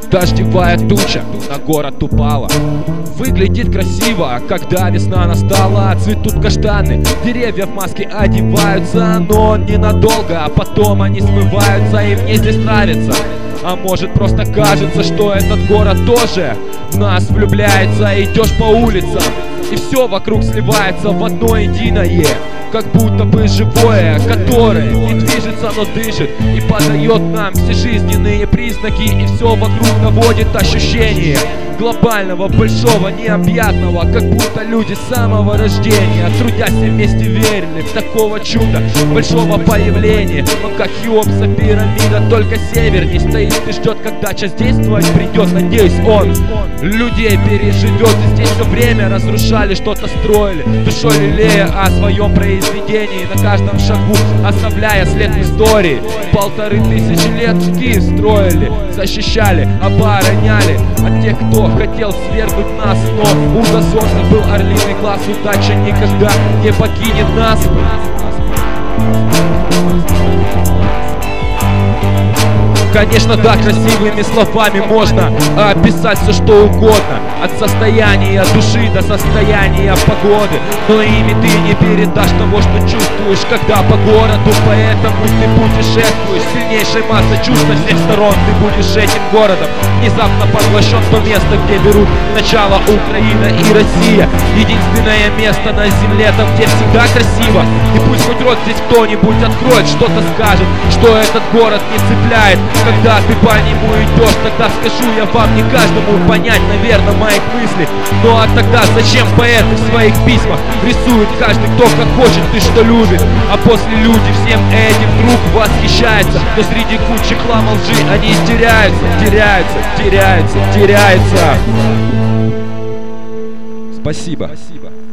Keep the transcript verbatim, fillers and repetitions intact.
Дождевая туча на город упала. Выглядит красиво, когда весна настала. Цветут каштаны, деревья в маске одеваются, но ненадолго, а потом они смываются. И мне здесь нравится. А может, просто кажется, что этот город тоже в нас влюбляется. Идешь по улицам, и все вокруг сливается в одно единое, как будто бы живое, которое не движется, но дышит и подает нам все жизненные признаки. И все вокруг наводит ощущение глобального, большого, необъятного, как будто люди с самого рождения, трудясь вместе, верили в такого чуда, большого появления. Он как Хеопса пирамида, только северней стоит и ждет, когда час действовать придет. Надеюсь, он людей переживет. И здесь все время разрушали, что-то строили, душой лелея о своем произведении, на каждом шагу оставляя след в истории. Полторы тысячи лет в Киев строили, защищали, обороняли от тех, кто хотел свергнуть нас. Но ужасный был орлиный глаз, удача никогда не покинет нас. Конечно, да, красивыми словами можно описать все что угодно, от состояния души до состояния погоды, но ими ты не передашь того, что чувствуешь, когда по городу. Поэтому ты путешествуешь, сильнейшей массой чувств со всех сторон. Ты будешь этим городом внезапно поглощен. То место, где берут начало Украина и Россия, единственное место на земле, там, где всегда красиво. И пусть хоть рот здесь кто-нибудь откроет, что-то скажет, что этот город не цепляет. Когда ты по нему идешь, тогда скажу я вам, не каждому понять, наверное, моих мыслей. Ну а тогда зачем поэты в своих письмах рисуют каждый, кто как хочет и что любит, а после люди всем этим вдруг восхищаются. Но среди кучи хлама лжи они теряются, теряются, теряются, теряются. Спасибо. Спасибо.